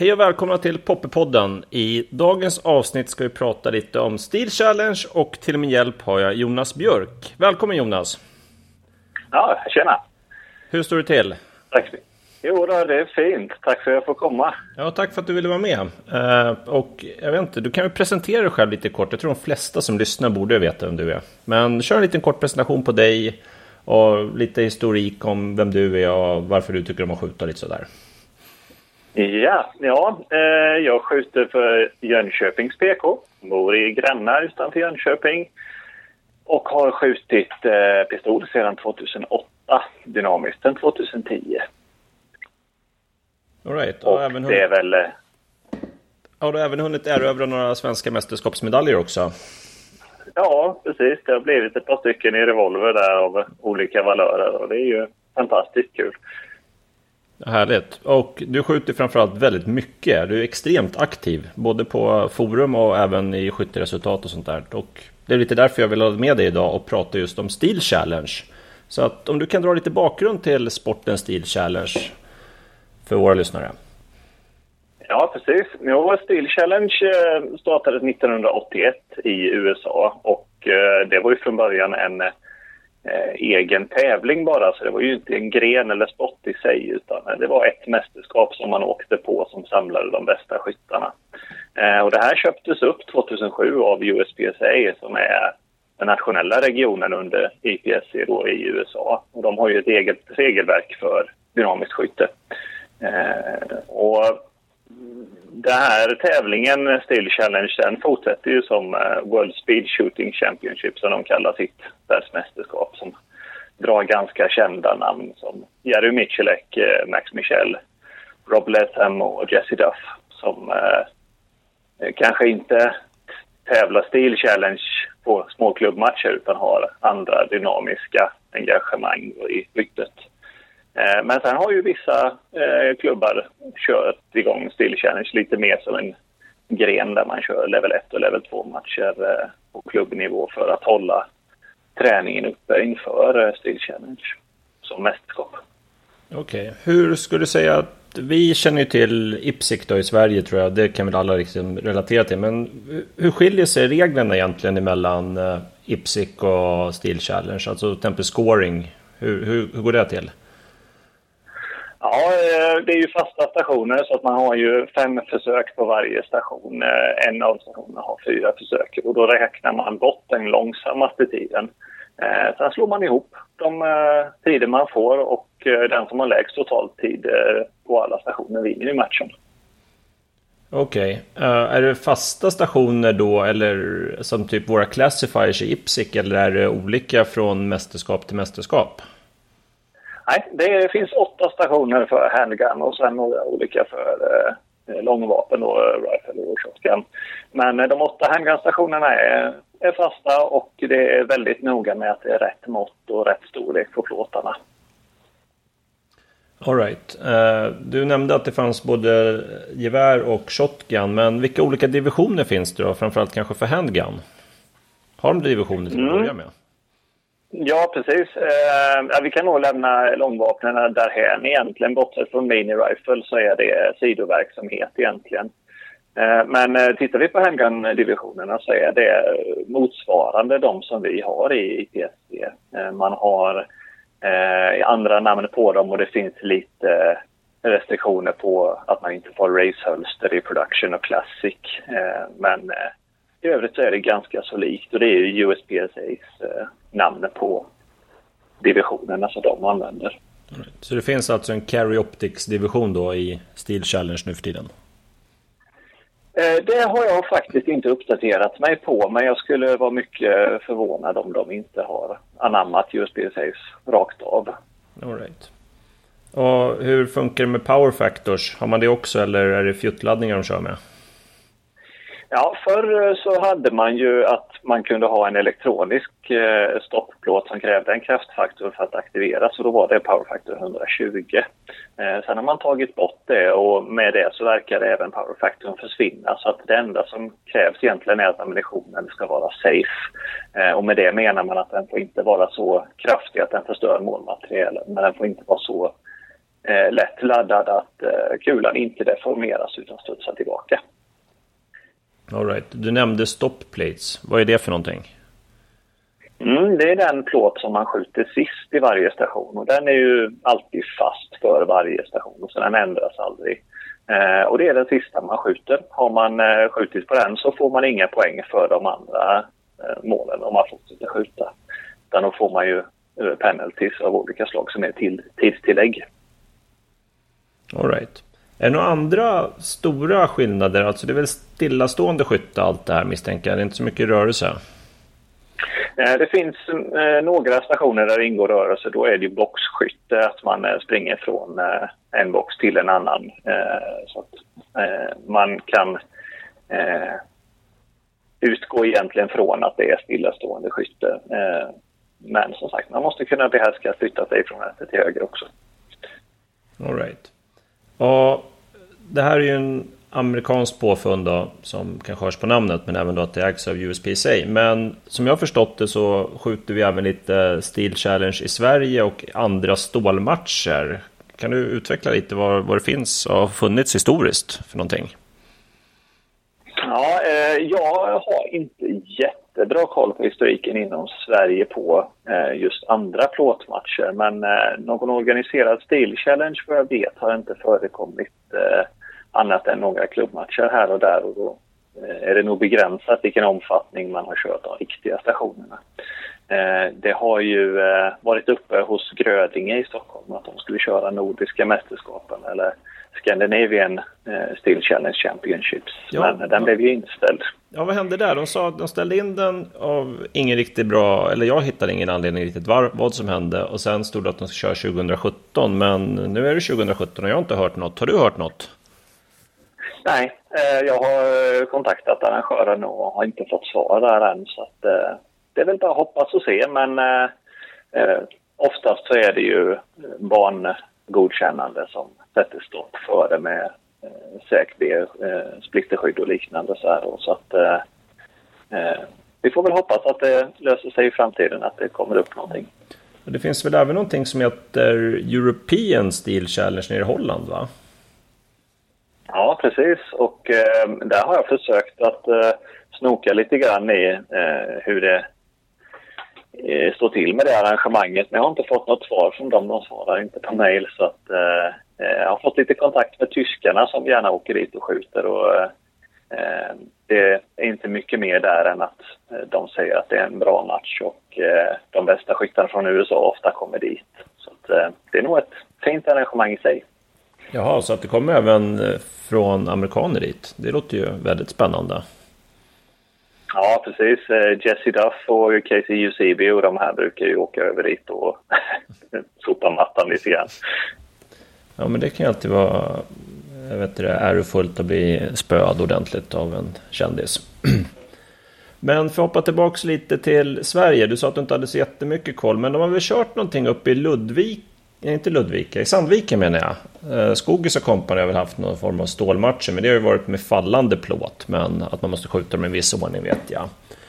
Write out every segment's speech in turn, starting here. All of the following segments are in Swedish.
Hej och välkomna till Poppepodden. I dagens avsnitt ska vi prata lite om Steel Challenge och till min hjälp har jag Jonas Björk. Välkommen Jonas. Ja, tjena. Hur står det till? Tack. Jo då, det är fint. Tack för att jag får komma. Ja, tack för att du ville vara med. Och jag vet inte, du kan ju presentera dig själv lite kort. Jag tror de flesta som lyssnar borde veta vem du är. Men kör en liten kort presentation på dig och lite historik om vem du är och varför du tycker om att skjuta lite sådär. Ja, jag skjuter för Jönköpings PK. Bor i Gränna utanför Jönköping. Och har skjutit pistol sedan 2008. Dynamiskt sedan 2010. All right. Och det är väl... Har du även hunnit erövra några svenska mästerskapsmedaljer också? Ja, precis. Det har blivit ett par stycken i revolver där av olika valörer. Och det är ju fantastiskt kul. Härligt. Och du skjuter framförallt väldigt mycket. Du är extremt aktiv. Både på forum och även i skytteresultat och sånt där. Och det är lite därför jag vill ha med dig idag och prata just om Steel Challenge. Så att om du kan dra lite bakgrund till sporten Steel Challenge för våra lyssnare. Ja, precis. Steel Challenge startades 1981 i USA och det var ju från början en egen tävling bara, så det var ju inte en gren eller sport i sig utan det var ett mästerskap som man åkte på som samlade de bästa skyttarna. Och det här köptes upp 2007 av USPSA som är den nationella regionen under IPSC då i USA. Och de har ju ett eget regelverk för dynamiskt skytte. Och den här tävlingen Steel Challenge den fortsätter ju som World Speed Shooting Championship som de kallar sitt världsmästerskap som drar ganska kända namn som Jerry Michalek, Max Michel, Rob Letham och Jesse Duff som kanske inte tävlar Steel Challenge på små klubbmatcher utan har andra dynamiska engagemang i skyttet. Men sen har ju vissa klubbar kört igång Steel Challenge lite mer som en gren där man kör level 1 och level 2 matcher på klubbnivå för att hålla träningen uppe inför Steel Challenge som mästerskap. Okej. Hur skulle du säga att vi känner ju till IPSC då i Sverige tror jag, det kan väl alla liksom relatera till, men hur skiljer sig reglerna egentligen mellan IPSC och Steel Challenge, alltså till exempel scoring, hur går det till? Ja, det är ju fasta stationer så att man har ju 5 försök på varje station. En av stationerna har 4 försök och då räknar man bort den långsammaste tiden. Sen slår man ihop de tider man får och den som har lägst totaltid på alla stationer vinner i matchen. Okej. Är det fasta stationer då eller som typ våra classifiers i IPSC eller är det olika från mästerskap till mästerskap? Nej, det finns 8 stationer för handgun och sen några olika för långvapen och rifle och shotgun. Men de 8 handgun-stationerna är fasta och det är väldigt noga med att det är rätt mått och rätt storlek på plåtarna. All right. Du nämnde att det fanns både gevär och shotgun, men vilka olika divisioner finns det då? Framförallt kanske för handgun. Har de divisioner till att börja med? Ja, precis. Vi kan nog lämna långvapnen därhän egentligen. Bortsett från mini-rifle så är det sidoverksamhet egentligen. Men tittar vi på handgun-divisionerna så är det motsvarande de som vi har i IPSC. Man har andra namn på dem och det finns lite restriktioner på att man inte får race-hölster i production och classic. Men i övrigt så är det ganska så likt och det är ju USPSAs namn på divisionerna som de använder. Så det finns alltså en Carry Optics-division då i Steel Challenge nu för tiden? Det har jag faktiskt inte uppdaterat mig på, men jag skulle vara mycket förvånad om de inte har anammat USPSAs rakt av. All right. Och hur funkar det med power factors? Har man det också eller är det fjuttladdningar de kör med? Ja, förr så hade man ju att man kunde ha en elektronisk stoppplåt som krävde en kraftfaktor för att aktiveras och då var det powerfaktor 120. Sen har man tagit bort det och med det så verkar även powerfaktorn försvinna så att det enda som krävs egentligen är att ammunitionen ska vara safe. Och med det menar man att den får inte vara så kraftig att den förstör målmaterialen men den får inte vara så lätt laddad att kulan inte deformeras utan studsar tillbaka. All right. Du nämnde stopplates. Vad är det för någonting? Det är den plåt som man skjuter sist i varje station, och den är ju alltid fast för varje station, så den ändras aldrig. Och det är den sista man skjuter. Har man skjutit på den så får man inga poäng för de andra målen om man fortsätter skjuta. Utan då får man ju penalties av olika slag som är tidstillägg. All right. Är det några andra stora skillnader? Alltså det är väl stillastående skytte allt det här, misstänker jag. Det är inte så mycket rörelse. Det finns några stationer där det ingår rörelse. Då är det ju boxskytte, att man springer från en box till en annan. Så att man kan utgå egentligen från att det är stillastående skytte. Men som sagt, man måste kunna behärska att flytta sig från vänster till höger också. All right. Och det här är ju en amerikansk påfund då, som kanske hörs på namnet, men även då att det ägs av USPSA. Men som jag har förstått det så skjuter vi även lite Steel Challenge i Sverige och andra stålmatcher. Kan du utveckla lite vad det finns och har funnits historiskt för någonting? Ja, jag har inte jättebra koll på historiken inom Sverige på just andra plåtmatcher. Men någon organiserad Steel Challenge vad jag vet har inte förekommit annat än några klubbmatcher här och där. Och då är det nog begränsat vilken omfattning man har kört av riktiga stationerna. Det har ju varit uppe hos Grödinge i Stockholm att de skulle köra nordiska mästerskapen eller Scandinavian Steel Challenge Championships. Ja, men den blev ju inställd. Ja, vad hände där? De sa att de ställde in den av ingen riktigt bra, eller jag hittade ingen anledning riktigt vad som hände, och sen stod det att de ska köra 2017, men nu är det 2017 och jag har inte hört något. Har du hört något? Nej, jag har kontaktat arrangören och har inte fått svar där än, så att det är väl bara hoppas och se, men oftast så är det ju bangodkännande som sätter stopp för det med säkert splitterskydd och liknande så här, och så att vi får väl hoppas att det löser sig i framtiden, att det kommer upp någonting. Det finns väl även någonting som heter European Steel Challenge nere i Holland, va? Ja, precis. Och där har jag försökt att snoka lite grann i hur det står till med det arrangemanget. Men jag har inte fått något svar från dem. De svarar inte på mejl. Så att, jag har fått lite kontakt med tyskarna som gärna åker dit och skjuter. Och det är inte mycket mer där än att de säger att det är en bra match. Och de bästa skyttarna från USA ofta kommer dit. Så att, det är nog ett fint arrangemang i sig. Jaha, så att det kommer även från amerikaner dit. Det låter ju väldigt spännande. Ja, precis. Jesse Duff och Casey UCB och de här brukar ju åka över dit och sopa mattan lite grann. Ja, men det kan ju alltid vara, jag vet inte, ärofullt att bli spöad ordentligt av en kändis. Men för att hoppa tillbaka lite till Sverige. Du sa att du inte hade så jättemycket koll, men de har väl kört någonting uppe i i Sandviken menar jag. Skogis och Company har väl haft någon form av stålmatcher, men det har ju varit med fallande plåt, men att man måste skjuta dem i en viss ordning vet jag.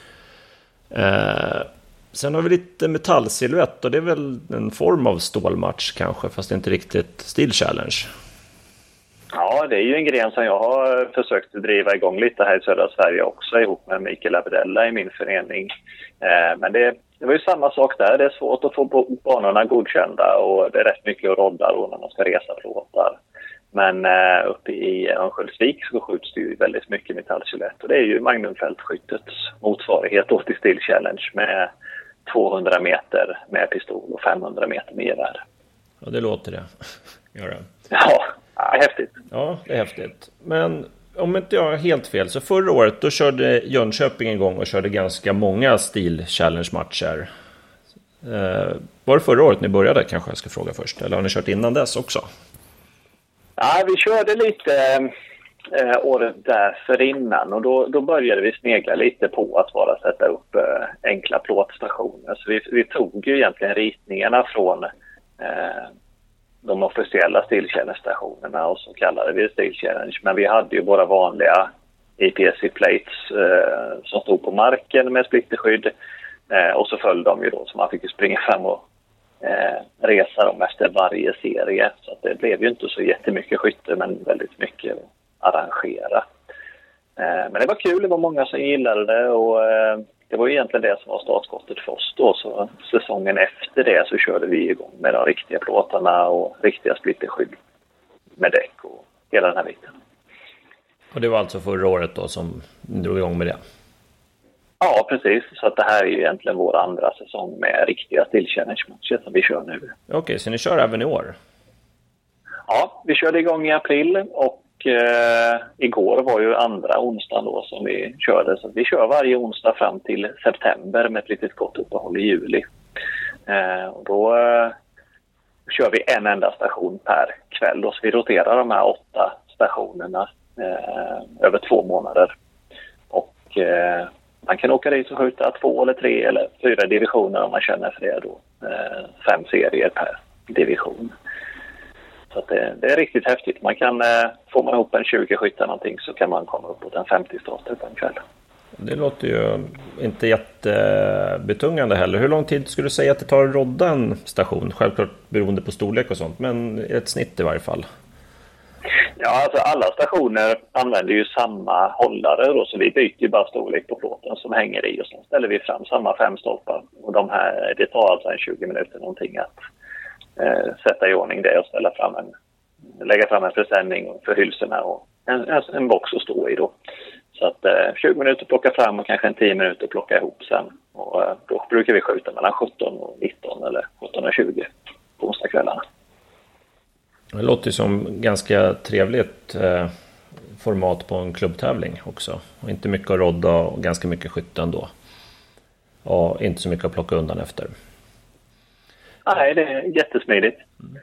Sen har vi lite metallsilhuett, och det är väl en form av stålmatch kanske, fast inte riktigt Steel Challenge. Ja, det är ju en gren som jag har försökt driva igång lite här i södra Sverige också ihop med Mikael Abdella i min förening. Men det var ju samma sak där. Det är svårt att få banorna godkända och det är rätt mycket att rodda då när man ska resa plåtar. Men uppe i Örnsköldsvik så skjuts det ju väldigt mycket metallsilhuett. Och det är ju Magnumfältskyttets motsvarighet då till Steel Challenge med 200 meter med pistol och 500 meter med gevär. Ja, det låter det. Gör det. Ja, det är häftigt. Ja, det är häftigt. Men om inte jag har helt fel så förra året då körde Jönköping en gång och körde ganska många Steel Challenge-matcher. Var det förra året ni började, kanske jag ska fråga först? Eller har ni kört innan dess också? Ja, vi körde lite året därför innan och då började vi snegla lite på att bara sätta upp enkla plåtstationer. Så vi tog ju egentligen ritningarna från de officiella Steel Challenge-stationerna och så kallade vi det Steel Challenge. Men vi hade ju bara vanliga EPSC-plates som stod på marken med splitterskydd och så följde de ju då så man fick ju springa fram och resa dem efter varje serie. Så att det blev ju inte så jättemycket skytte, men väldigt mycket arrangera. Men det var kul, det var många som gillade det, och det var egentligen det som var startskottet för oss då. Så säsongen efter det så körde vi igång med de riktiga plåtarna och riktiga splitterskydd med däck och hela den här biten. Och det var alltså förra året då som drog igång med det? Ja, precis. Så att det här är ju egentligen vår andra säsong med riktiga Steel Challenge-matcher som vi kör nu. Okej, så ni kör även i år? Ja, vi körde igång i april, och igår var ju andra onsdagen då som vi körde. Så vi kör varje onsdag fram till september med ett litet kort uppehåll i juli. Och då kör vi en enda station per kväll. Så vi roterar de här 8 stationerna över 2 månader. Och man kan åka dit och skjuta 2 eller 3 eller 4 divisioner om man känner för det då. 5 serier per division. Så att det är riktigt häftigt. Man kan, får man ihop en 20 skyttar någonting, så kan man komma upp på en 50 starter på en kväll. Det låter ju inte jättebetungande heller. Hur lång tid skulle du säga att det tar att rodda en station? Självklart beroende på storlek och sånt, men ett snitt i varje fall. Ja, alltså alla stationer använder ju samma hållare då, så vi byter ju bara storlek på plåten som hänger i, och sen ställer vi fram samma 5 stolpar. Och de här, det tar alltså 20 minuter någonting att sätta i ordning det och lägga fram en presenning för hylsorna och en box att stå i då. Så att 20 minuter plocka fram och kanske 10 minuter plocka ihop sen. Och då brukar vi skjuta mellan 17 och 19 eller 17 och 20 på onsdagskvällarna. Det låter som ganska trevligt format på en klubbtävling också. Och inte mycket att rodda och ganska mycket skytte ändå. Och inte så mycket att plocka undan efter. Nej, det är jättesmidigt.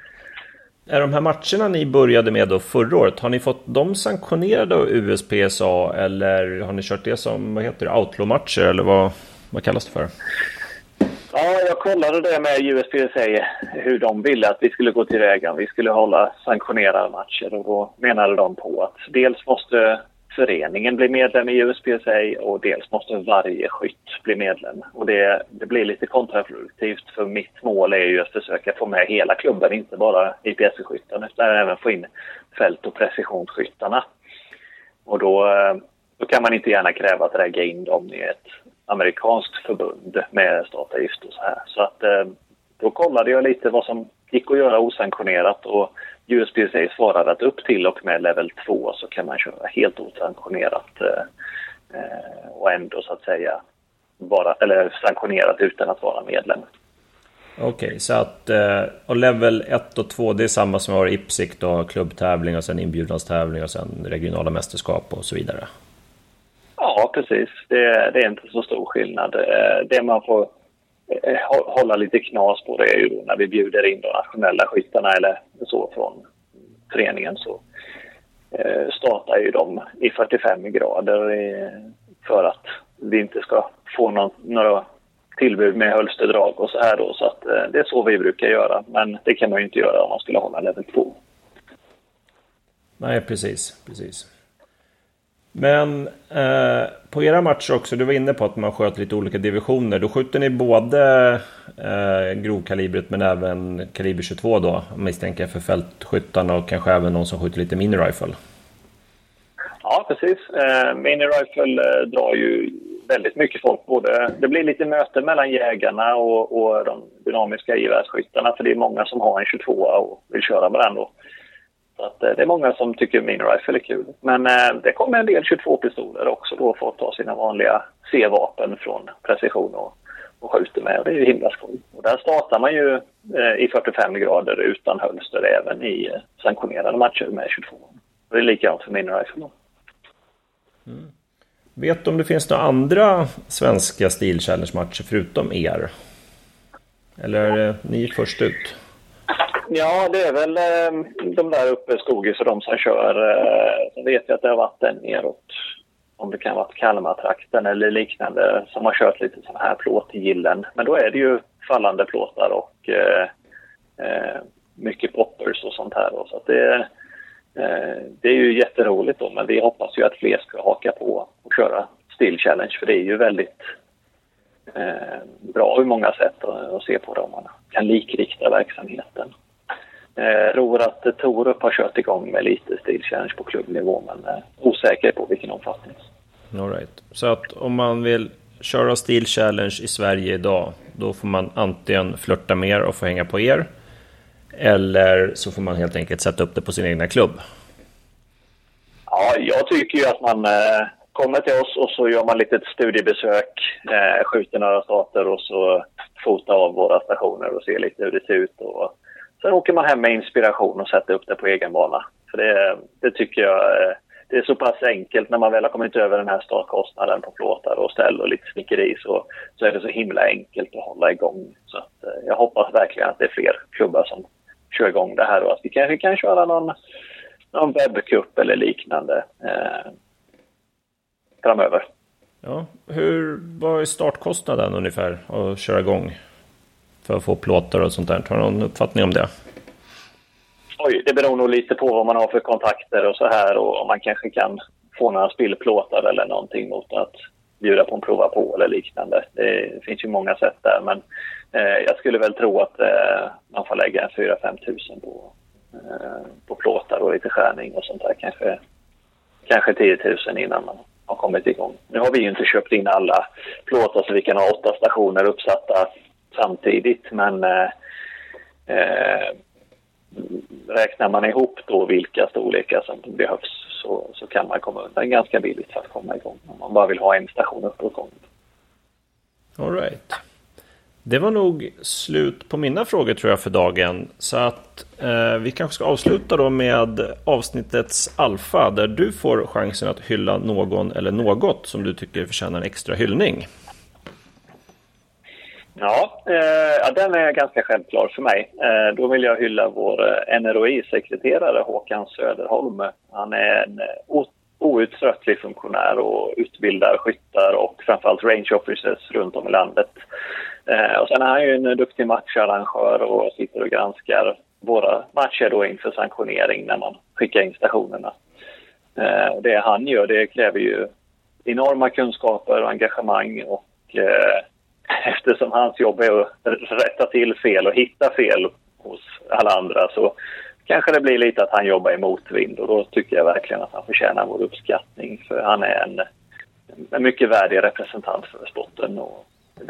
Är de här matcherna ni började med då förra året, har ni fått dem sanktionerade av USPSA, eller har ni kört det som, vad heter det, outlaw-matcher, eller vad kallas det för? Ja, jag kollade det med USPSA, hur de ville att vi skulle gå tillväga. Vi skulle hålla sanktionerade matcher, och då menade de på att dels måste föreningen bli medlem i USPSA och dels måste varje skytt bli medlem. Och det blir lite kontraproduktivt, för mitt mål är ju att försöka få med hela klubben, inte bara IPSC-skyttarna utan även få in fält- och precisionsskyttarna. Och då kan man inte gärna kräva att lägga in dem i ett amerikanskt förbund med startavgift och så här. Så att då kollade jag lite vad som gick att göra osanktionerat, och USPSA svarade att upp till och med level 2 så kan man köra helt osanktionerat och ändå så att säga sanktionerat utan att vara medlem. Okej, så att och level 1 och 2 det är samma som har IPSIC då, klubbtävling och sen inbjudningstävling och sen regionala mästerskap och så vidare. Ja, precis. Det är inte så stor skillnad. Det man får hålla lite knas på, det är ju då när vi bjuder in de nationella skyttarna eller så från föreningen, så startar ju de i 45 grader för att vi inte ska få några tillbud med hölsterdrag och så här då. Så att det är så vi brukar göra, men det kan man ju inte göra om man skulle hålla level 2. Nej, precis. Men på era matcher också, du var inne på att man sköt lite olika divisioner. Då skjuter ni både grovkalibret men även kaliber 22 då, misstänker jag, för fältskyttarna och kanske även någon som skjuter lite mini-rifle. Ja, precis. Mini-rifle drar ju väldigt mycket folk. Det blir lite möten mellan jägarna och de dynamiska gevärsskyttarna, för det är många som har en 22 och vill köra med den då. Så att det är många som tycker mini-rifle är kul. Men det kommer en del 22-pistoler också då för att ta sina vanliga C-vapen från precision och skjuter med. Och det är ju himla skoj. Och där startar man ju i 45 grader utan hölster även i sanktionerade matcher med 22. Och det är likadant för mini-rifle då. Mm. Vet du om det finns några andra svenska Steel Challenge-matcher förutom er? Eller är ni först ut? Ja, det är väl de där uppe i skogen, så de som kör. Så vet jag att det har varit en neråt, om det kan vara Kalmartrakten eller liknande, som har kört lite sån här plåt i gillen. Men då är det ju fallande plåtar och mycket poppers och sånt här. Så att det är ju jätteroligt då, men vi hoppas ju att fler ska haka på och köra Steel Challenge, för det är ju väldigt bra i många sätt att se på dem. kan likrikta verksamheten. Jag tror att Torup har kört igång med lite Steel Challenge på klubbnivå, men osäker på vilken omfattning. All right. Så att om man vill köra Steel Challenge i Sverige idag, då får man antingen flirta mer och få hänga på er, eller så får man helt enkelt sätta upp det på sin egna klubb. Ja, jag tycker ju att man kommer till oss och så gör man lite studiebesök, skjuter några starter och så fotar av våra stationer och ser lite hur det ser ut. Och sen åker man hem med inspiration och sätter upp det på egen bana. För det tycker jag det är så pass enkelt när man väl har kommit över den här startkostnaden på plåtar och ställ och lite snickeri, så är det så himla enkelt att hålla igång. Så att, jag hoppas verkligen att det är fler klubbar som kör igång det här och att vi kanske kan köra någon webbcup eller liknande framöver. Ja, vad är startkostnaden ungefär att köra igång för att få plåtar och sånt där? Har du någon uppfattning om det? Oj, det beror nog lite på vad man har för kontakter och så här, och om man kanske kan få några spillplåtar eller någonting mot att bjuda på en prova på eller liknande. Det finns ju många sätt där, men jag skulle väl tro att man får lägga 4-5 tusen på plåtar och lite skärning och sånt där. Kanske 10 000 innan man har kommit igång. Nu har vi ju inte köpt in alla plåtar så vi kan ha 8 stationer uppsatta samtidigt, men räknar man ihop då vilka storlekar som behövs så kan man komma undan ganska billigt för att komma igång om man bara vill ha en station upp och igång. All right. Det var nog slut på mina frågor tror jag för dagen. Så att vi kanske ska avsluta då med avsnittets alfa, där du får chansen att hylla någon eller något som du tycker förtjänar en extra hyllning. Ja, den är ganska självklar för mig. Då vill jag hylla vår NROI-sekreterare Håkan Söderholm. Han är en outtröttlig funktionär och utbildar skyttar och framförallt range officers runt om i landet. Och sen är han ju en duktig matcharrangör och sitter och granskar våra matcher då inför sanktionering när man skickar in stationerna. Det han gör, det kräver ju enorma kunskaper och engagemang, och eftersom hans jobb är att rätta till fel och hitta fel hos alla andra, så kanske det blir lite att han jobbar i motvind, och då tycker jag verkligen att han förtjänar vår uppskattning, för han är en mycket värdig representant för sporten och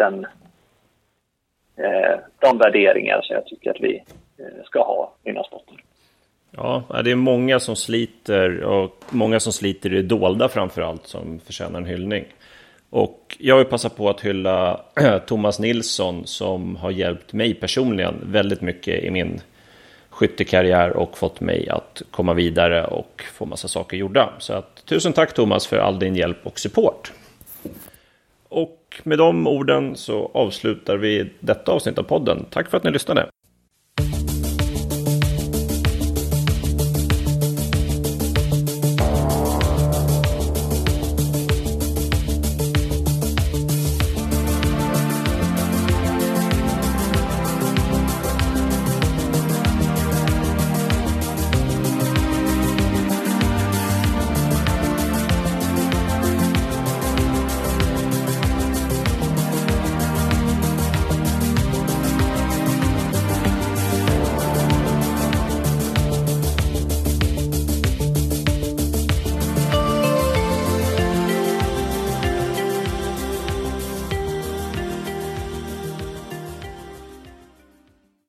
de värderingar som jag tycker att vi ska ha inom sporten. Ja, det är många som sliter, och många som sliter i det dolda framförallt, som förtjänar en hyllning. Och jag vill passa på att hylla Thomas Nilsson, som har hjälpt mig personligen väldigt mycket i min skyttekarriär och fått mig att komma vidare och få massa saker gjorda. Så att, tusen tack Thomas för all din hjälp och support. Och med de orden så avslutar vi detta avsnitt av podden. Tack för att ni lyssnade.